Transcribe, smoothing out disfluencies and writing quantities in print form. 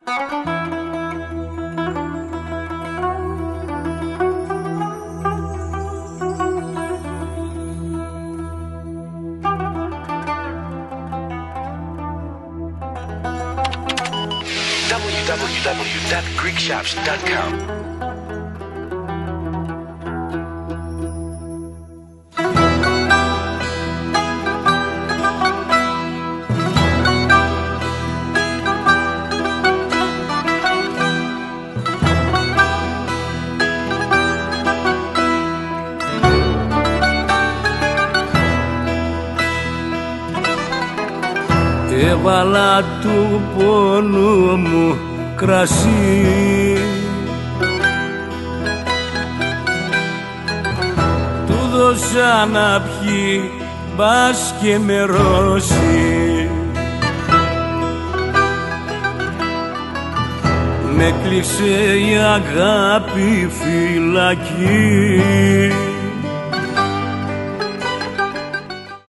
www.greekshops.com. Έβαλα του πόνου μου κρασί, του δώσα να πιει, μπας και με ρώσει. Με κλείσε η αγάπη φυλακή.